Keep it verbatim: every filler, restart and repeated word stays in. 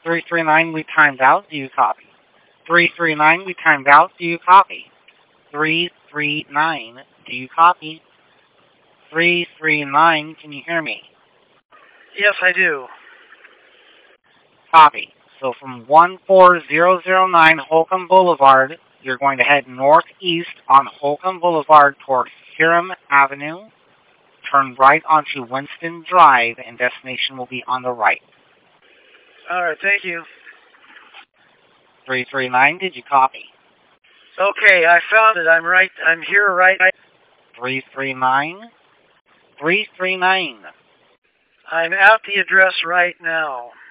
three three nine, we timed out. Do you copy? three three nine, we timed out. Do you copy? three three nine, do you copy? three three nine, can you hear me? Yes, I do. Copy. So from one four zero zero nine Holcomb Boulevard, you're going to head northeast on Holcomb Boulevard toward Hiram Avenue. Turn right onto Winston Drive, and destination will be on the right. All right, thank you. three three nine, did you copy? Okay, I found it. I'm right. I'm here right. three three nine? three three nine. I'm at the address right now.